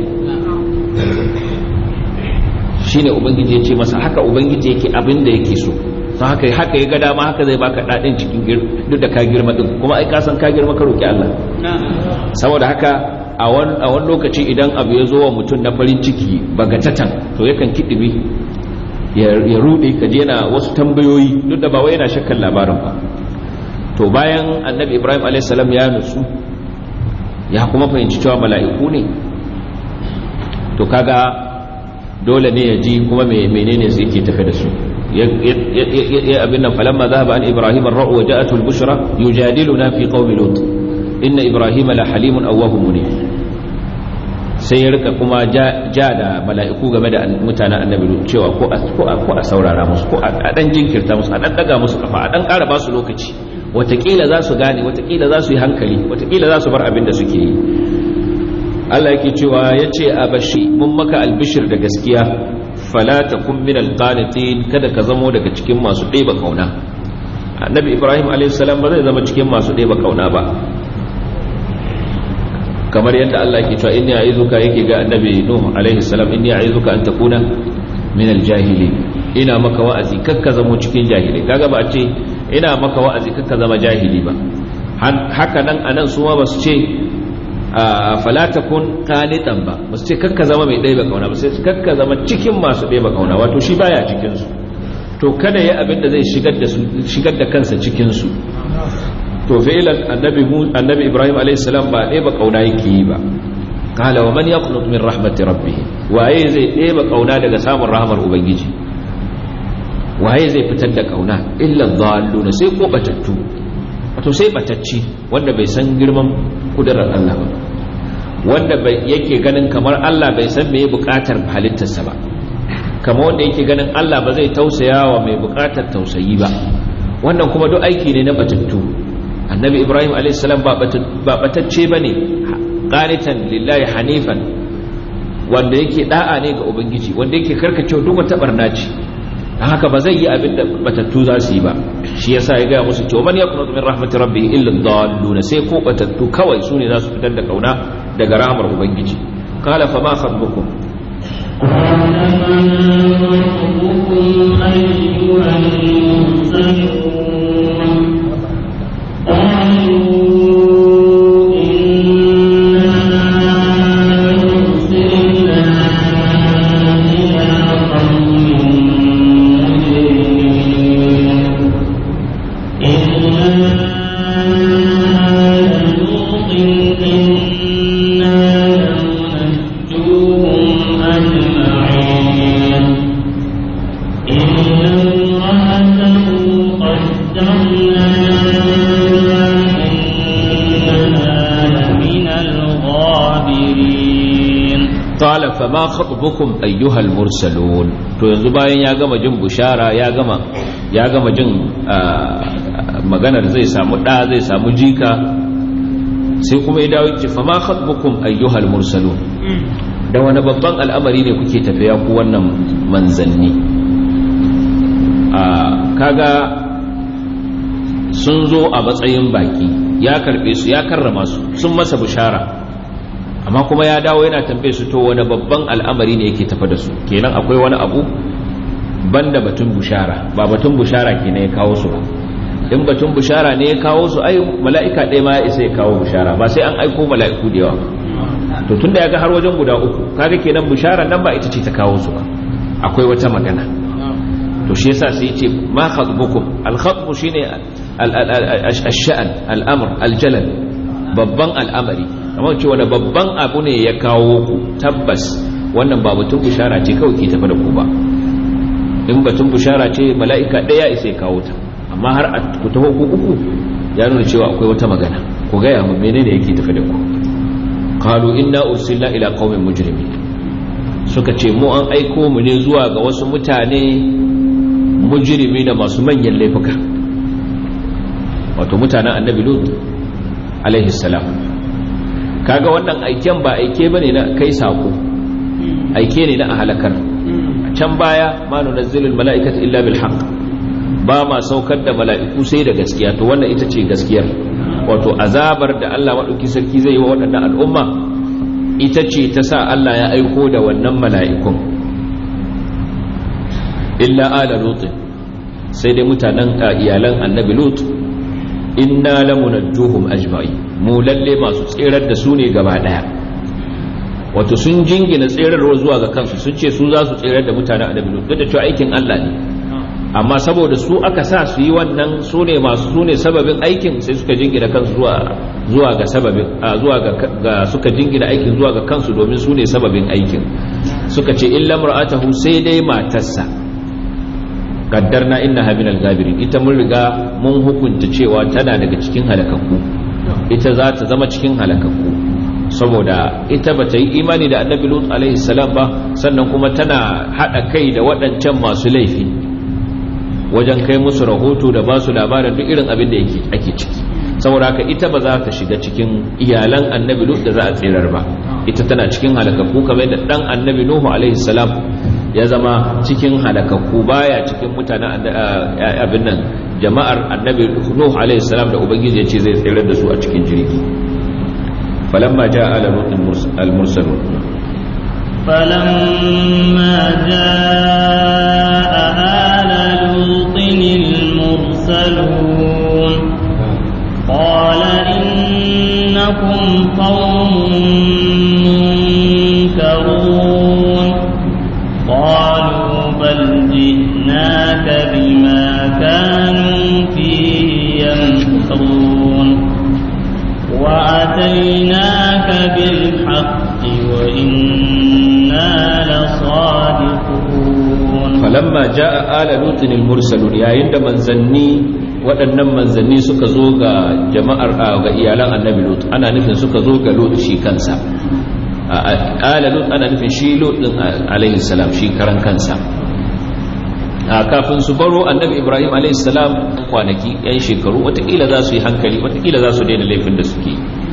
shine ubangiji ya ce masa haka ubangiji yake abin da yake so don haka haka ya ga dama haka zai baka dadin cikin duk da ka girma din kuma ai ka san ka girma ka roki Allah saboda haka a wani lokaci idan abu ya zo wa mutum na farin ciki bagatatan to yakan kiɗibi ya ruɗe ka je na wasu tambayoyi duk da ba wai yana shakkan labarin ba to bayan annabi ibrahim a.s. ya nutsu ya kuma fahimci cewa mala'iku ne to kaga dole ne ya ji kuma menene su yake tafe da su ya abin nan falamma zahaba an ibrahim ar-ra'u wa ja'atu al-bushra yujadiluna fi qaumi lut inna ibrahim la halimun awwahum munib sai ya rika kuma ja da mala'iku game da mutanen annabi cewa ko a saurara musu ko a dan jinkirta musu a dan daga musu kafa a dan ƙara ba su lokaci watakila za su gane watakila za su yi hankali watakila za su bar abin da suke yi Allah yake cewa yace abashi mun maka albishir da gaskiya fala takun min alqanitin kada ka zamo daga cikin masu ɗeba kauna annabi ibrahim alayhi salam ba zai zama cikin masu ɗeba kauna ba kamar yadda Allah ke cewa inni a'izuka yake ga annabi nuh alaihi salam inni a'izuka an takuna min aljahili ina maka wa'azi kakka zama cikin jahili kaga ba a ce ina maka wa'azi kakka zama jahili ba haka nan anan su ma basu ce fala takun qanitan ba basu ce kakka zama mai ɗaya kauna ba sai kakka zama cikin masu ɗaya kauna wato shi baya cikin su to kada ya abin da zai shigar da su shigar da kansa cikin su to fi'lan annabi annabi ibrahim alayhi salam ba ɗeba kauna yake yi ba qala wa man yaqnut min rahmati rabbih waye zai ɗeba kauna daga samun rahmar ubangiji waye zai fitar da kauna illa dhalluna sai ko batattu wato sai batacci wanda bai san girman kudarar Allah ba wanda bai yake ganin kamar Allah bai san meye bukatar halittarsa ba kamar wanda yake ganin Allah ba zai tausaya wa mai bukatar tausayi ba wannan kuma duk aiki ne na batattu annabi ibrahim a.s. ba batacce ba ne ƙanitan lillahi hanifan wanda yake da'a ne ga ubangiji wanda yake karkacewa duk wata barna ce haka ba zai yi abin da batattu za su yi ba. Shi yasa ya gaya musu cewa man yaqnatu min rahmatir rabbih illa ad-dallun, sai ko batattu kawai su ne za su fitar da kauna daga rahmar ubangiji. Qala fa ma khatbukum fama khatbukum ayyuhal mursalun. To yanzu bayan ya gama jin bushara, ya gama ya gama jin maganar zai samu da zai samu jika, sai kuma ya dawo ce fama khatbukum ayyuhal mursalun, da wani babban al'amari ne kuke tafiya ku wannan manzanni. Kaga sun zo a matsayin baki, ya karbe su, ya karrama su, sun masa bushara, amma kuma ya dawo yana tambaye su to wani babban al'amari ne yake tafa da su. Kenan akwai wani abu banda batun bushara, ba batun bushara kenan ya kawo su ba. In batun bushara ne ya kawo su, ai mala'ika ɗaya ma ya isa ya kawo bushara, ba sai an aiko mala'iku da yawa. To tunda ya ga har wajen guda uku, kaga kenan bushara nan ba ita ce ta kawo su ba, akwai wata magana. To shi yasa sai ya ce ma khatbukum, al-khatbu shine al-sha'an, al-amr, al-jalal, babban al'amari. Amma ce wani babban abu ne ya kawo ku, tabbas wannan ba batun bushara ce kawai ke tafi da ku ba. In batun bushara ce mala'ika ɗaya isa ya kawo ta, amma har a ku taho ku uku ya nuna cewa akwai wata magana. Ku gaya mu menene yake tafi da ku. Qalu inna ursilna ila qaumin mujrimin, suka ce mu an aiko mu ne zuwa ga wasu mutane mujrimi da masu manyan laifuka, wato mutanen annabi Lut alaihi salam. Kaga wannan aiken ba aike bane na kai sako, aike ne na a halakar. A can baya ma nunazzilul mala'ikata illa bil haqq, ba ma saukar da mala'iku sai da gaskiya. To wannan ita ce gaskiyar, wato azabar da Allah madauki sarki zai yi wa waɗannan al'umma ita ce ta sa Allah ya aiko da wannan mala'ikun. Illa ala lut, sai dai mutanen iyalan annabi Lut, inna lamunajjuhum ajma'i, mu lalle masu tsirar da su ne gaba daya. Wato sun jingina tsirarwa zuwa ga kansu, sun ce su za su tsirar da mutanen annabi Lut, duk da cewa aikin Allah ne, amma saboda su aka sa su yi wannan, su ne masu su ne sababin aikin, sai suka jingina kansu zuwa zuwa ga sababin zuwa ga suka jingina aikin zuwa ga kansu domin su ne sababin aikin. Suka ce illa mar'atahu, sai dai matarsa, kaddarna innaha minal gabirin, ita mun riga mun hukunta cewa tana daga cikin halakakku, ita za ta zama cikin halakakku, saboda ita ba ta yi imani da annabi Lut alaihi salam ba, sannan kuma tana hada kai da waɗancan masu laifi wajen kai musu rahoto da ba su labarin duk irin abin da yake ake ciki. Saboda haka ita ba za ta shiga cikin iyalan annabi Lut da za a tsirar ba, ita tana cikin halakakku, kamar yadda dan annabi Nuhu alaihi salam ya zama cikin halakakku, baya cikin mutanen abin nan jama'ar annabi Nuh alaihi salam da ubangiji ya ce zai tsirar da su a cikin jirgi. falamma jaa ala lutin al-mursalun falamma jaa ala lutin al-mursalun qala innakum qaumun munkarun قالوا بل جئناك بما كانوا فيه يمترون وأتيناك بالحق وإنا لصادقون. فلما جاء آل لوط المرسلون يا عند منزلني waɗannan manzanni suka zo ga jama'ar ga iyalan annabi Lut, ana nufin suka zo ga Lut shi kansa. ala Lut ana nufin shi Lut din alaihi salam shi karan kansa. Kafin su baro annabi Ibrahim alaihi salam kwanaki yan shekaru, watakila za su yi hankali, watakila za su daina laifin da suke.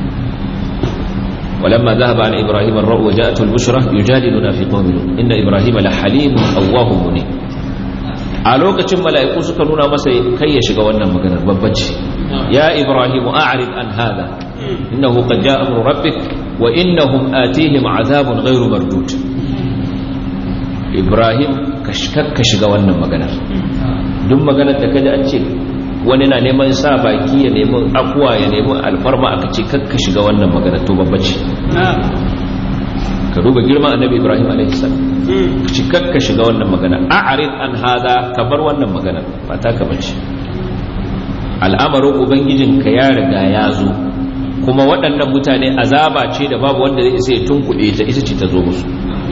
ولما ذهب عن إبراهيم الرأو وجاءته البشرى يجادلنا في قوم لوط إن إبراهيم لحليم أواه منيب. a lokacin mala'iku suka nuna masa kai ya shiga wannan maganar babbaci. Ya Ibrahim a'rid an hada innahu qad ja'a amru rabbik wa innahum atihim azabun ghayru mardud. Ibrahim ka shiga wannan maganar. Duk maganar da kaji an ce wani na neman sa baki ya nemi akuwa ya nemi alfarma aka ce kakka shiga wannan maganar to babbaci. Ka duba girman annabi Ibrahim alaihi salam. Ci kakka shiga wannan magana a'rid an hada ka bar wannan magana ba ta ka bace. Al'amarin ubangijinka ya riga ya zo kuma waɗannan mutane azaba ce da babu wanda zai isa ya tunkuɗe ta ita ce ta zo musu.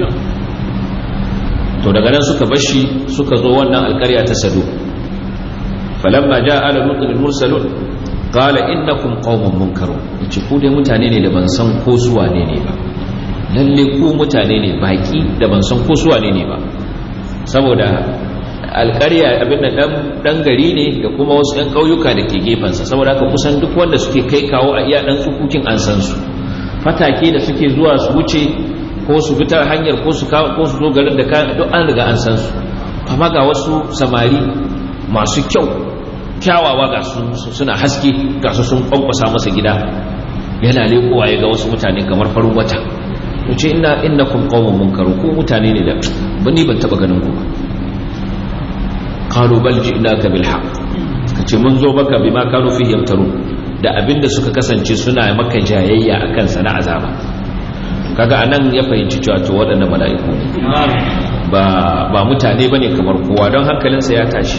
To daga nan suka bashi suka zo wannan alƙarya ta Sado. Falamma ja'a ala lutin al-mursalun qala innakum qaumun munkarun. Yace ku dai mutane ne da ban san ko su wane ne ba. Lalle ku mutane ne baki da ban san ko su wane ne ba. Saboda alƙarya abin da dan gari ne da kuma wasu ɗan ƙauyuka da ke gefensa, saboda haka kusan duk wanda suke kai kawo a iya ɗan tsukukin an san su. Fatake da suke zuwa su wuce ko su fitar hanyar ko su ko su zo garin da kayan duk an riga an san su. Amma ga wasu samari masu kyau kyawawa ga su suna haske ga su sun kwankwasa masa gida yana lekowa ya ga wasu mutane kamar farin wata. Yace inna innakum qaumun munkarun ku mutane ne da bani ban taba ganin ku ba. Qalu bal ji'naka bil haqq. Kace mun zo maka bima kanu fihi yamtaru da abinda suka kasance suna maka jayayya akan sana azaba. Kaga anan ya fahimci cewa to waɗannan mala'iku ne ba ba mutane bane kamar kowa don hankalinsa ya tashi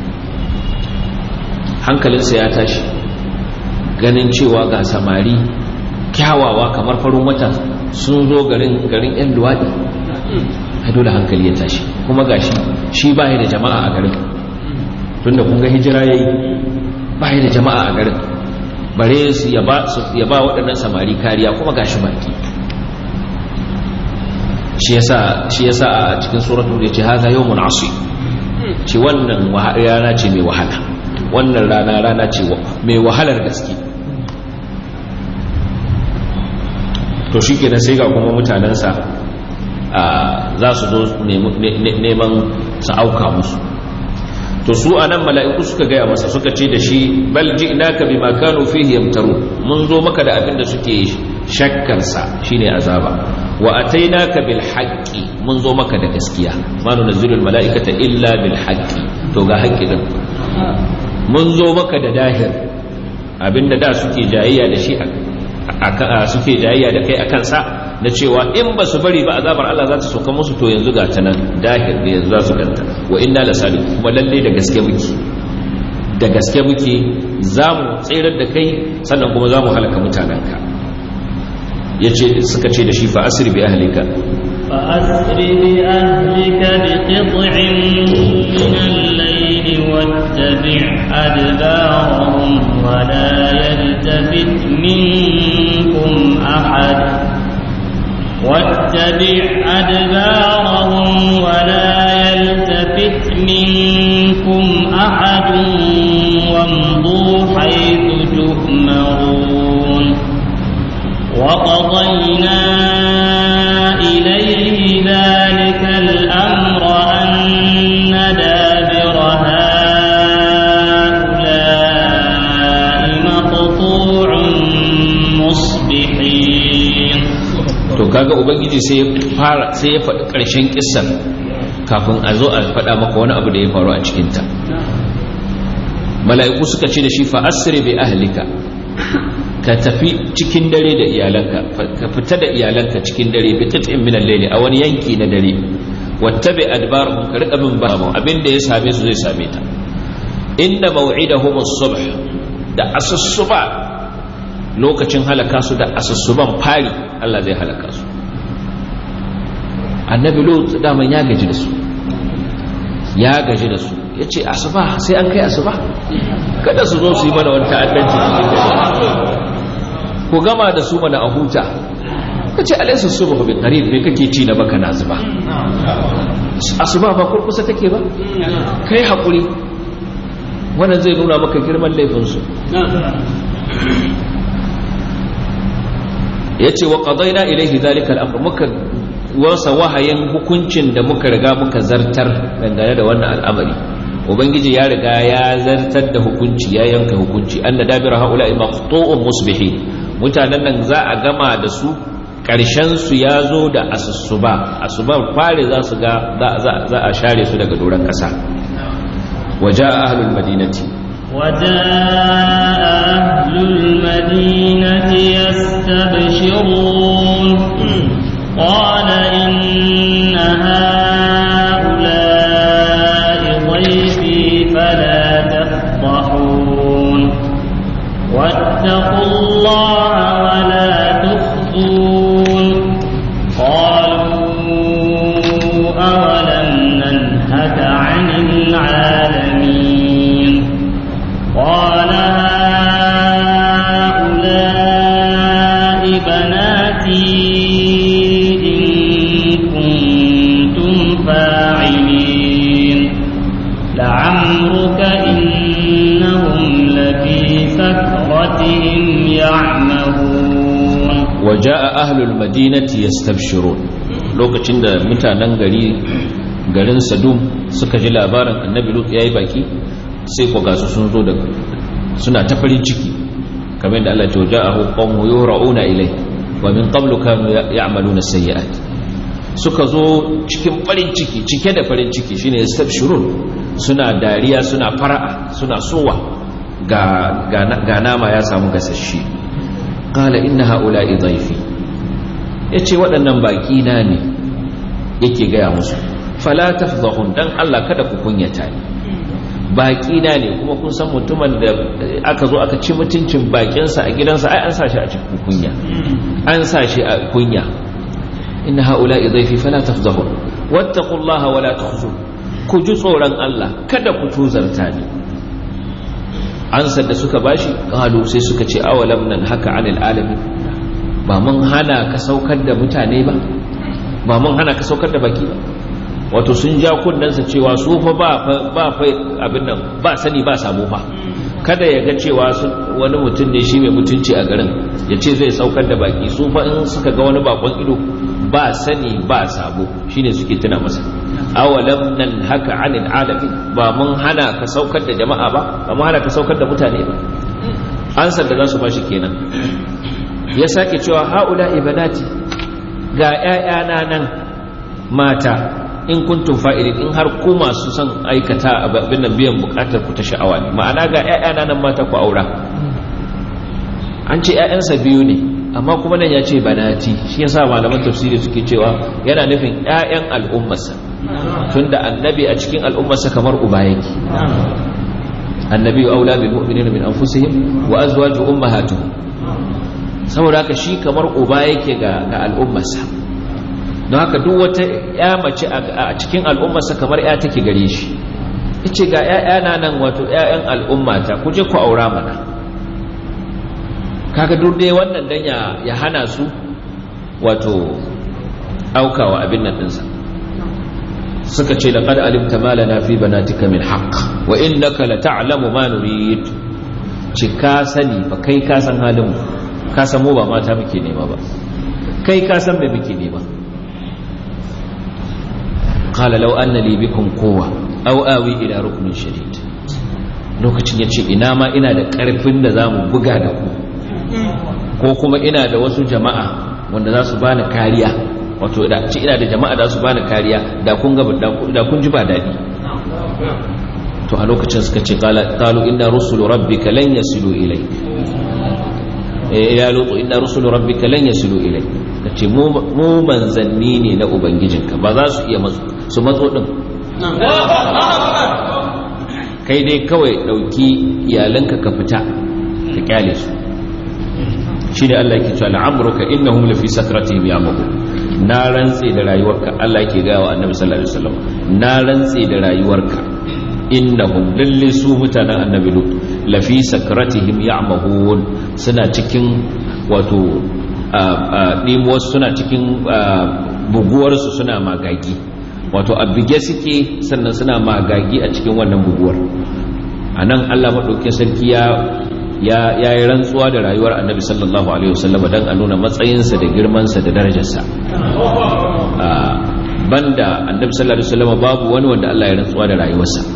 hankalinsa ya tashi ganin cewa ga samari kyawawa kamar farin wata sun zo garin garin yan luwaɗi. Ai dole hankali ya tashi kuma gashi shi ba da jama'a a garin tunda kun ga hijira yayi ba da jama'a a garin bare su ya ba ya ba waɗannan samari kariya kuma gashi baki. Shi yasa shi yasa a cikin suratul yace hadha yawmun asib. Ce wannan rana ce mai wahala. Wannan rana rana ce mai wahalar gaske. To shi kenan sai ga kuma mutanensa za su zo neman su auka musu. To su a nan mala'iku suka gaya masa suka ce da shi bal ji'naka bima kanu fihi yamtaru mun zo maka da abin da suke shakkarsa shine azaba wa atainaka bil haqqi mun zo maka da gaskiya ma nunzilul mala'ikata illa bil haqqi to ga haƙƙi din mun zo maka da dahir abinda da suke jayayya da shi suke jayayya da kai akan sa na cewa in ba su bari ba azabar Allah za ta soka musu to yanzu ga ta nan dahir da yanzu za su ganta wa inna la sadiq kuma lalle da gaske muke da gaske muke za mu tsirar da kai sannan kuma za mu halaka mutanenka yace suka ce da shi fa asri bi ahlika fa asri bi ahlika bi qit'in min al-layl wattabi' adbarahum wa la yaltafit minkum ahad واتبع أدبارهم ولا يلتفت منكم أحد وامضوا حيث تؤمرون وقضينا إليه ذلك الأمر أن دابر هؤلاء مقطوع مصبحين. To kaga ubangiji sai ya fara sai ya faɗi ƙarshen kissar kafin a zo a faɗa maka wani abu da ya faru a cikin ta. Mala'iku suka ce da shi fa asri bi ahlika ka tafi cikin dare da iyalanka ka fita da iyalanka cikin dare bi qit'in min al-layli a wani yanki na dare wattabi adbarahum ka riƙa bin babu abinda ya same su zai same ta. Inna maw'idahum as-subh da asussuba lokacin halaka su da asussuban fari Allah zai halaka su. Annabi Lut daman ya gaji da su ya gaji da su yace asuba sai an kai asuba kada su zo su yi mana wani ta'addanci ko gama da su mana a huta kace alaysa subhu bi qarib me kake ci na baka na zuba asuba ba kurkusa take ba kai hakuri wannan zai nuna maka girman laifin su. yace wa qadayna ilayhi dhalika al-amr muka wasa wahayin hukuncin da muka riga muka zartar dangane da wannan al'amari ubangiji ya riga ya zartar da hukunci ya yanka hukunci anna dabira haula'i maqtu'un musbihin mutanen nan za a gama da su karshen su ya zo da asusuba asuba fare za su ga za a share su daga doran kasa waja'a ahlul madinati وجاء أهل المدينة يستبشرون قال إن هؤلاء ضيفي فلا تفضحون واتقوا الله ولا تخزون قالوا أولم ننهك عن العالمين قال هؤلاء بناتي إن كنتم فاعلين لعمرك إنهم لفي سكرتهم يعمهون وجاء أهل المدينة يستبشرون lokacin da mutanen gari garin Sadum suka ji labarin annabi Lut yayi baki sai ko gasu sun zo da suna ta farin ciki kamar da Allah ya ja'ahu qawmu yura'una ilay wa min qablu kanu ya'maluna sayyi'at suka zo cikin farin ciki cike da farin ciki shine yastabshirun suna dariya suna fara'a suna sowa ga ga nama ya samu gasashi qala inna haula'i dhayfi yace waɗannan baki na ne yake ga musu fala tafdhahun dan Allah kada ku kunyata ni baki na ne kuma kun san mutumin da aka zo aka ci mutuncin bakinsa a gidansa ai an sa shi a cikin kunya an sa shi a kunya inna haula'i dhayfi fala tafdhahun wattaqullaha wala tukhzun ku ji tsoron Allah kada ku tuzarta ni ansar da suka bashi qalu sai suka ce awalam nan haka anil alamin ba mun hana ka saukar da mutane ba ba mun hana ka saukar da baki ba wato sun ja kunnansa cewa su fa ba ba fa abin nan ba sani ba sabo fa kada ya ga cewa wani mutum ne shi mai mutunci a garin ya ce zai saukar da baki su fa in suka ga wani bakon ido ba sani ba sabo shine suke tuna masa awalam nan haka anil alamin ba mun hana ka saukar da jama'a ba ba mun hana ka saukar da mutane ba ansar da za su bashi kenan ya sake cewa haula ibanati ga ƴaƴana nan mata in kuntum fa'ilin in har ku masu son aikata abin nan biyan bukatar ku ta sha'awa ne ma'ana ga ƴaƴana nan mata ku aura an ce ƴaƴansa biyu ne amma kuma nan ya ce banati shi yasa malaman tafsiri suke cewa yana nufin ƴaƴan al'ummarsa tunda annabi a cikin al'ummarsa kamar uba yake annabi aula bil mu'minina min anfusihim wa azwaju ummahatuhum saboda haka shi kamar uba yake ga al'ummarsa don haka duk wata ya mace a cikin al'ummarsa kamar ya take gare shi yace ga ƴaƴana nan wato ƴaƴan al'ummata ku je ku aura mana kaga duk dai wannan dan ya ya hana su wato aukawa abin nan dinsa suka ce laqad alimta ma lana fi banatika min haqq wa innaka la ta'lamu ma nurid ci ka sani fa kai ka san halin mu ka san mu ba mata muke nema ba kai ka san me muke nema qala law anna li bikum quwwa aw awi ila ruknin shadid lokacin yace ina ma ina da karfin da zamu buga da ku ko kuma ina da wasu jama'a wanda za su bani kariya wato da ci ina da jama'a da su bani kariya da kun ga da kun ji ba dadi to a lokacin suka ce qalu inna rusulu rabbika lan yasilu ilayk ya lutu inna rusulu rabbika lan yasilu ilayk kace mu mu manzanni ne na ubangijinka ba za su iya su matso din kai dai kawai dauki iyalanka ka fita ka kyale su shi da Allah yake cewa al'amruka innahum lafi sakratihim ya'mahun na rantse da rayuwarka Allah yake ga wa annabi sallallahu alaihi wasallam na rantse da rayuwarka innahum lalle su mutanen annabi lut lafi sakratihim ya'mahun suna cikin wato dimuwar suna cikin buguwar su suna magagi wato abige suke sannan suna magagi a cikin wannan buguwar anan Allah madaukakin sarki ya ya yi rantsuwa da rayuwar annabi sallallahu alaihi wasallam dan a nuna matsayinsa da girmansa da darajarsa banda annabi sallallahu alaihi wasallam babu wani wanda Allah ya rantsuwa da rayuwarsa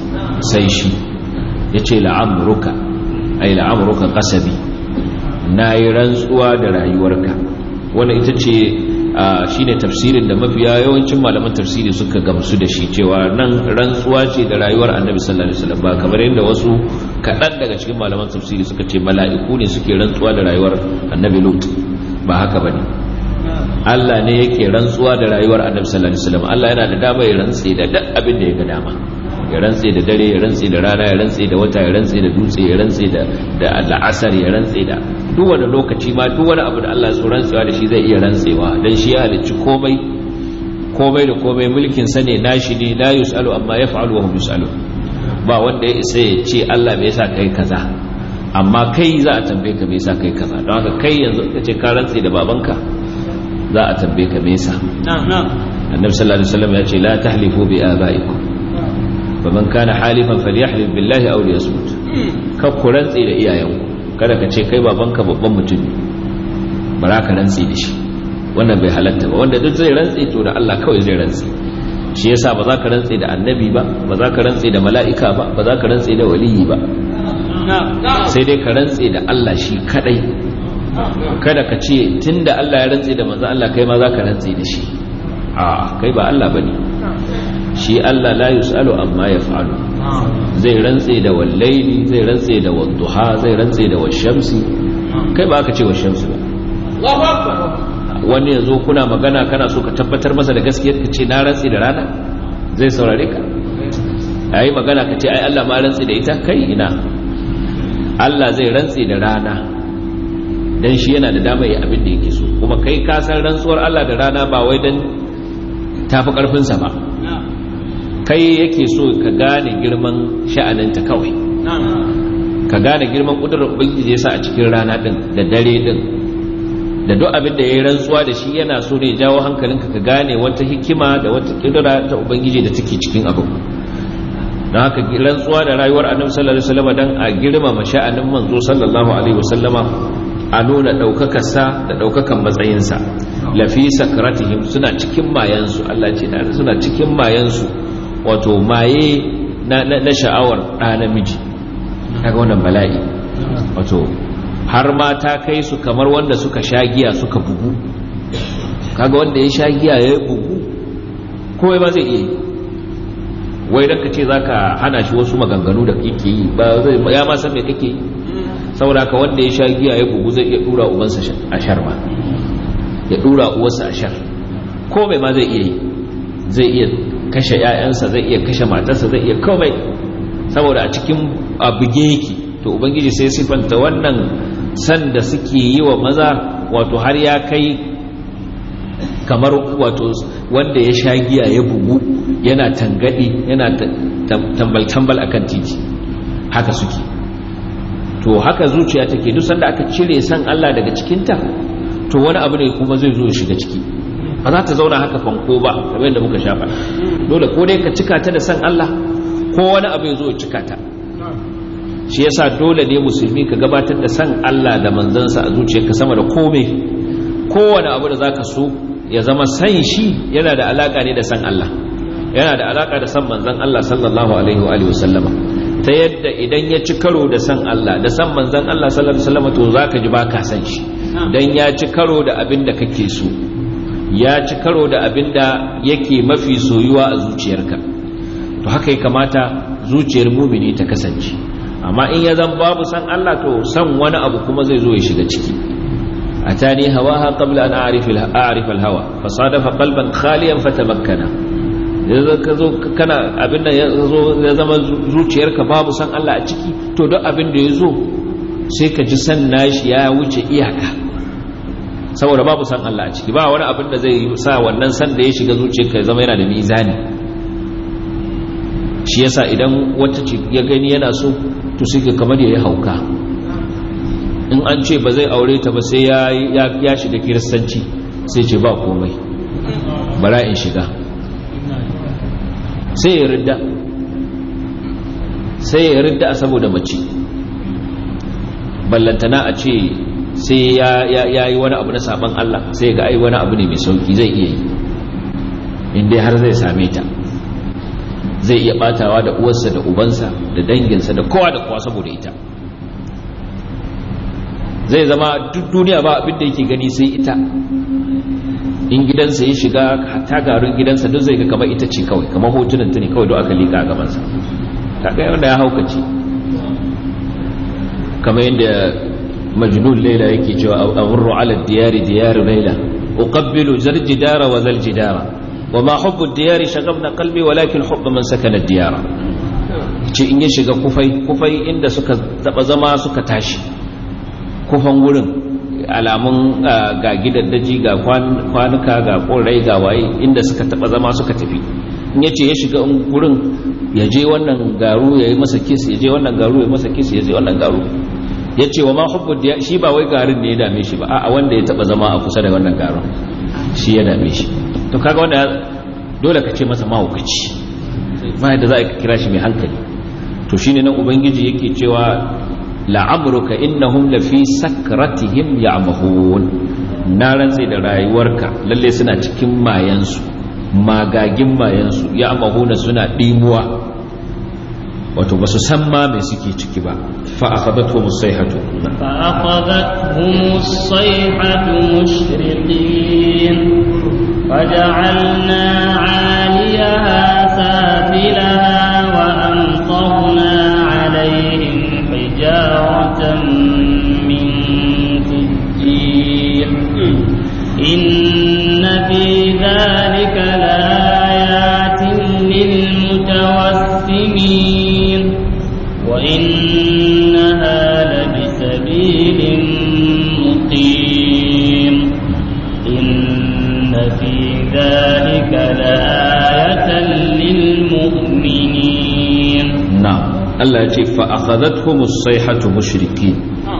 sai shi yace la'amruka ay la'amruka qasabi nayi rantsuwa da rayuwarka. wannan ita ce shine tafsirin da mafiya yawancin malaman tafsiri suka gamsu da shi, cewa nan rantsuwa ce da rayuwar annabi sallallahu alaihi wasallam, ba kamar yadda wasu kaɗan daga cikin malaman tafsiri suka ce mala'iku ne suke rantsuwa da rayuwar annabi Lut. ba haka bane, Allah ne yake rantsuwa da rayuwar annabi sallallahu alaihi wasallam. Allah yana da dama ya rantse da duk abin da ya ga dama, ya rantse da dare, ya rantse da rana, ya rantse da wata, ya rantse da dutse, ya rantse da da al'asar, ya rantse da duk wani lokaci ma duk wani abu da Allah ya so rantsewa da shi zai iya rantsewa, dan shi ya halicci komai komai da komai, mulkin sa ne, nashi ne, la yusalu amma yaf'alu wa hum yusalu. ba wanda ya isa ya ce Allah me yasa kai kaza, amma kai za a tambaye ka me yasa kai kaza. don haka kai yanzu ka ce ka rantse da babanka, za a tambaye ka me yasa. annabi sallallahu alaihi wasallam ya ce la tahlifu bi abaikum faman kana halifan falyahlif billahi aw liyasmut. ka ku rantse da iyayenku, kada ka ce kai babanka babban mutum ne bara ka rantse da shi, wannan bai halatta ba. wanda duk zai rantse to da Allah kawai zai rantse. shi yasa ba za ka rantse da annabi ba, ba za ka rantse da mala'ika ba, ba za ka rantse da waliyi ba, sai dai ka rantse da Allah shi kadai. kada ka ce tunda Allah ya rantse da manzon Allah kai ma za ka rantse da shi. a kai ba Allah bane. shi Allah la yusalu amma yaf'alu. zai rantse da wallaili, zai rantse da wadduha, zai rantse da washamsi, kai ba aka ce washamsi ba. wani yazo kuna magana kana so ka tabbatar masa da gaskiyar ka ce na rantse da rana, zai saurare ka? ayi magana ka ce ai Allah ma rantse da ita, kai ina. Allah zai rantse da rana dan shi yana da dama yi abin da yake so, kuma kai ka san rantsuwar Allah da rana ba wai dan tafi karfin sa ba, kai yake so ka gane girman sha'aninta kawai, ka gane girman kudurar ubangiji yasa a cikin rana din da dare din da duk abin da yayi rantsuwa da shi, yana so ne jawo hankalinka ka gane wata hikima da wata kudura ta ubangiji da take cikin abu. don haka rantsuwa da rayuwar annabi sallallahu alaihi wasallam dan a girmama sha'anin manzo sallallahu alaihi wasallama, a nuna daukakarsa da daukakan matsayinsa. lafi sakratihim, suna cikin mayansu. Allah ce da suna cikin mayansu, wato maye na, na, na sha'awar ɗa namiji. kaga wannan bala'i, wato har ma ta kai su kamar wanda suka sha giya suka bugu. kaga wanda ya sha giya ya bugu kowai ba zai iya yi, wai dan ka ce zaka hana shi wasu maganganu da kake yi, ba zai ya ma san me kake yi. saboda ka wanda ya sha giya ya bugu zai iya dura ubansa ashar ba, ya dura uwarsa ashar, komai ma zai iya yi. zai iya kashe ƴaƴansa, zai iya kashe matarsa, zai iya komai, saboda a cikin abuge yake. to ubangiji sai sifanta wannan san da suke yi wa maza, wato har ya kai kamar wato wanda ya sha giya ya bugu yana tangadi, yana tambal tambal akan titi, haka suke. to haka zuciya take, duk sanda aka cire san Allah daga cikinta, to wani abu ne kuma zai zo ya shiga ciki. ba za ta zauna haka fanko ba, kamar yadda muka shafa. dole ko dai ka cika ta da san Allah, ko wani abu ya zo ya cika ta. shi yasa dole ne musulmi ka gabatar da san Allah da manzansa a zuciyarka sama da komai. kowane abu da zaka so ya zama san shi yana da alaka ne da san Allah, yana da alaka da san manzon Allah sallallahu alaihi wa alihi wasallama, ta yadda idan ya ci karo da san Allah da san manzon Allah sallallahu alaihi wasallama, to zaka ji baka san shi, dan ya ci karo da abin da kake so, ya ci karo da abin da yake mafi soyuwa a zuciyarka. to haka ya kamata zuciyar mumini ta kasance. amma in ya zan babu san Allah, to san wani abu kuma zai zo ya shiga ciki. atani hawaha qabla an a'rif al-a'rif al-hawa fasadafa qalban khaliyan fatamakkana. yanzu ka zo kana abin da ya zo ya zama zuciyarka babu san Allah a ciki, to duk abin da ya zo sai ka ji san nashi ya wuce iyaka, saboda babu san Allah a ciki. ba wani abin da zai sa wannan san da ya shiga zuciyarka ya zama yana da mizani. shi yasa idan wata ce ya gani yana so, to sai kamar ya yi hauka. in an ce ba zai aure ta ba sai ya ya shiga kiristanci, sai ce ba komai bara in shiga, sai ya ridda sai ya ridda saboda mace. ballantana a ce sai ya yi wani abu na saban Allah, sai ga ai wani abu ne mai sauki zai iya yi, inda har zai same ta. zai iya batawa da uwarsa da ubansa da danginsa da kowa da kowa saboda ita. Zai zama duk duniya ba abin da yake gani sai ita. In gidansa ya shiga hatta garin gidansa duk zai ga kamar ita ce kawai, kamar hotunan ta ne kawai don aka liƙa a gabansa. Ta ga wanda ya haukace kamar yadda majnun laila yake cewa amurru ala diyari diyar laila uqabbilu zarjidara wa zaljidara wa ma hubbu diyari shagabna qalbi walakin hubbu man sakana diyara. Ce in ya shiga kufai kufai inda suka taba zama suka tashi, kufan wurin alamun ga gidaddaji ga kwanuka ga korai ga waye inda suka taba zama suka tafi. In yace ya shiga wurin ya je wannan garu ya yi masa kis, ya je wannan garu ya masa kis, ya je wannan garu. Ya ce wa ma hubbu diya, shi ba wai garin ne ya dame shi ba, a'a wanda ya taba zama a kusa da wannan garin shi ya dame shi. To kaga wanda dole ka ce masa mahaukaci, ba yadda za a kira shi mai hankali. To shine nan ubangiji yake cewa la'amruka innahum lafi sakratihim ya'mahun, na rantse da rayuwarka lalle suna cikin mayansu, magagin mayansu, ya'mahuna suna dimuwa, wato basu san ma me suke ciki ba. fa akhadathum as-sayhatu fa akhadathum as-sayhatu mushriqin faja'alna 'aliyaha safilaha wa amtarna 'alayhim hijaratan min sijjil inna fi dhalika laayatin lil mutawassimin wa innaha labisabilin muqim inna fi dhalika laayatan lil mu'minin. Na'am, Allah ya ce fa akhadhathumus sayhatu mushrikin,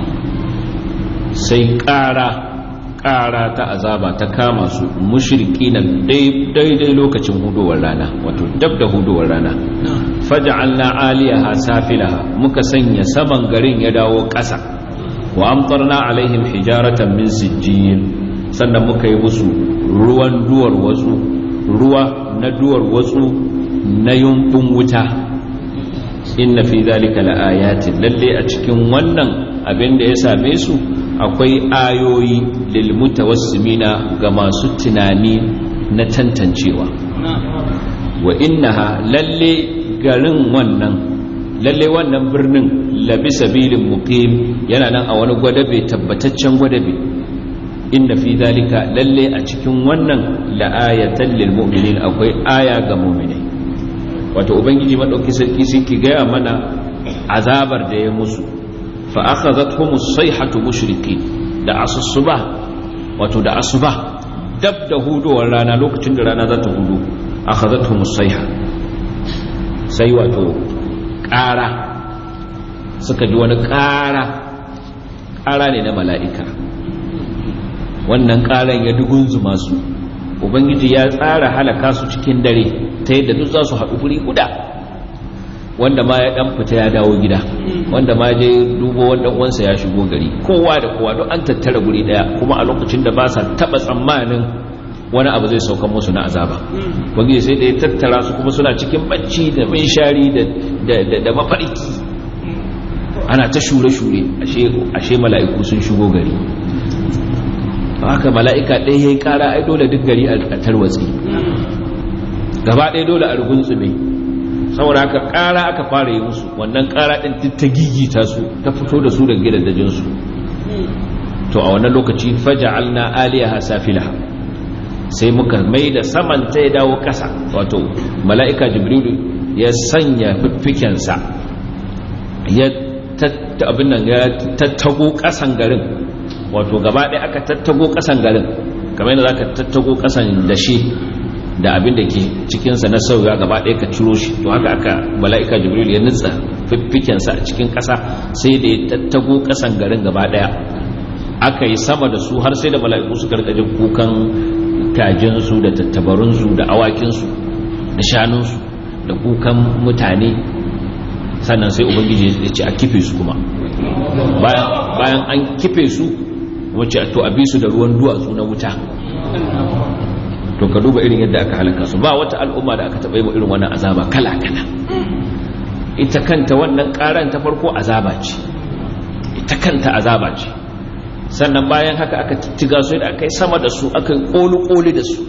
sai ƙara ƙara ta azaba ta kama su mushriki na daidai lokacin hudowar rana, wato dab da hudowar rana. Faj'alna 'aliyaha safilaha, muka sanya saman garin ya dawo ƙasa. Wa amtarna 'alaihim hijaratan min sijjil, sannan muka yi musu ruwan duwar watsu, ruwa na duwar watsu na yumbun wuta. Inna fi dhalika laayatin, lalle a cikin wannan abin da ya same su akwai ayoyi lil mutawassimina ga masu tunani na tantancewa. Wa innaha, lalle garin wannan, lalle wannan birnin labisabilin muqim, yana nan a wani gwadabe, tabbataccen gwadabe. Inna fi dhalika, lalle a cikin wannan la'ayatan lil mu'minin, akwai aya ga mu'minai. Wato ubangiji madauki sarki sai ki gaya mana azabar da ya musu. Fa akhadhathumus sayhatu mushrikin, da asusuba, wato da asuba dab da hudowar rana, lokacin da rana za ta hudu, akhadhathumus sayha, sai wato ƙara suka ji wani ƙara, ƙara ne na mala'ika. Wannan ƙaran ya dugunzuma su, ubangiji ya tsara halaka su cikin dare ta yadda duk za su haɗu guri guda, wanda ma ya ɗan fita ya dawo gida, wanda ma je dubo wanda uwansa ya shigo gari, kowa da kowa don an tattara guri ɗaya, kuma a lokacin da ba sa taɓa tsammanin wani abu zai sauka musu na azaba. Ubangiji sai da ya tattara su, kuma suna cikin bacci da minshari da mafarki, ana ta shure-shure, ashe mala'iku sun shigo gari. Haka mala'ika ɗaya ya yi ƙara, ai dole duk gari a tarwatsi, gaba ɗaya dole a rugunsume. Saboda haka ƙara aka fara yi musu, wannan ƙara ɗin ta gigita su, ta fito da su daga gidajensu. To a wannan lokaci faja'alna 'aliyaha safilaha, sai muka mai da saman ta ya dawo ƙasa, wato mala'ika jibrilu ya sanya fiffikensa ya abin nan ya tattago ƙasan garin, wato gaba ɗaya aka tattago ƙasan garin kamar yadda za ka tattago ƙasan da shi da abin da ke cikinsa na sauya gaba ɗaya ka ciro shi. To haka aka mala'ika jibril ya nutsa fiffikensa a cikin ƙasa, sai da ya tattago ƙasan garin gaba ɗaya, aka yi sama da su har sai da mala'iku suka rika jin kukan kajinsu da tattabarunsu da awakinsu da shanunsu da kukan mutane. Sannan sai ubangiji ya ce a kife su, kuma bayan an kife su wacce to a bi su da ruwan duwatsu na wuta, to ka duba irin yadda aka halaka su. ba wata al'umma da aka taɓa yi wa irin wannan azaba kala kala. Ita kanta wannan ƙaran ta farko azaba ce, ita kanta azaba ce. Sannan bayan haka aka tittiga su da aka yi sama da su, aka ƙoli-ƙoli da su,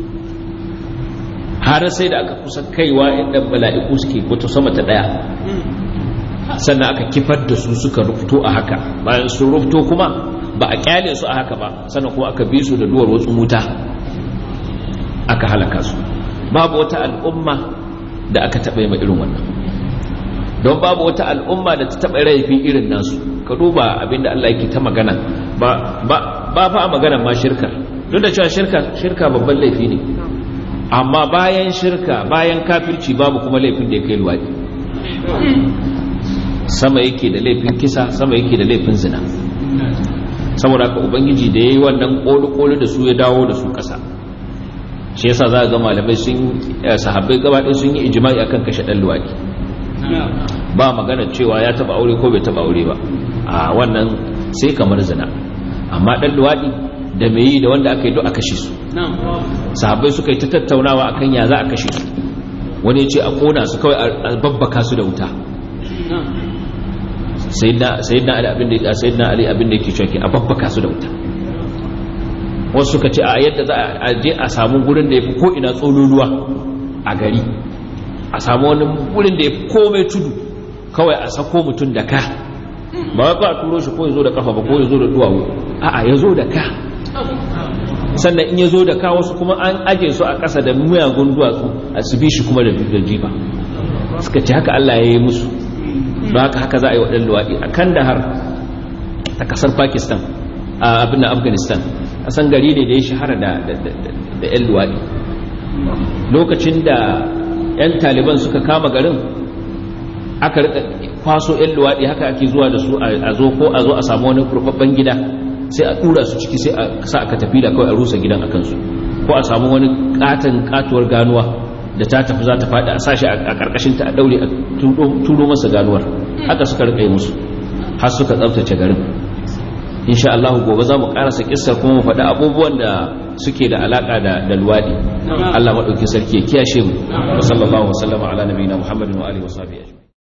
har sai da aka kusa kaiwa inda mala'iku suke wato sama ta ɗaya. Sannan aka kifar da su suka rufto a haka. Bayan sun rufto kuma ba a kyale su a haka ba, sannan kuma aka bi su da duwar wasu wuta aka halaka su. Babu wata al'umma da aka taɓa yi ma irin wannan, don babu wata al'umma da ta taɓa laifi irin nasu. Ka duba abinda Allah yake ta magana, ba ba ba fa magana ma shirka, duk da cewa shirka shirka babban laifi ne, amma bayan shirka bayan kafirci babu kuma laifin da ya kai luwadi. Sama yake da laifin kisa, sama yake da laifin zina. Saboda haka ubangiji da yayi wannan koli-koli da su ya dawo da su ƙasa. Shi yasa za ga malamai sun sahabbai gaba ɗaya sun yi ijma'i akan kashe dan luwadi. Ba magana cewa ya taba aure ko bai taba aure ba, a wannan sai kamar zina. Amma dan luwadi da mai yi da wanda aka yi duk a kashe su. Sahabbai suka yi ta tattaunawa akan ya za a kashe su. Wani ya ce a kona su kawai a babbaka su da wuta. Sayyidina Ali abin da Sayyidina Ali abin da yake cewa ke a babbaka su da wuta. Wasu suka ce a yadda za a je a samu gurin da yafi ko ina tsololuwa a gari, a samu wani gurin da yafi komai tudu, kawai a sako mutum da ka, ba wai a turo shi ko ya zo da kafa ba ko ya zo da duwawu, a'a ya zo da ka. Sannan in ya zo da ka wasu kuma an aje su a ƙasa da muyagun duwatsu a su bi shi kuma da jifa. Suka ce haka Allah ya yi musu, ba haka haka za a yi waɗanda luwaɗi a Kandahar a ƙasar Pakistan, a abin da Afghanistan, a san gari ne da ya shahara da 'yan luwaɗi. Lokacin da 'yan Taliban suka kama garin, aka rika kwaso 'yan luwaɗi, haka ake zuwa da su a zo ko a zo a samu wani kurfafan gida, sai a tura su ciki sai a sa aka tafi da kawai a rusa gidan a kansu, ko a samu wani katon katuwar ganuwa da ta tafi za ta faɗi a sashi a ƙarƙashin ta a daure a turo masa ganuwar. Haka suka rika yi musu har suka tsabtace garin. Insha Allah gobe za mu karasa kissar kuma mu faɗi abubuwan da suke da alaka da da luwadi. Allah madauki sarki ya kiyashe mu. Sallallahu alaihi wa sallam ala nabiyina Muhammadin wa alihi wa sahbihi.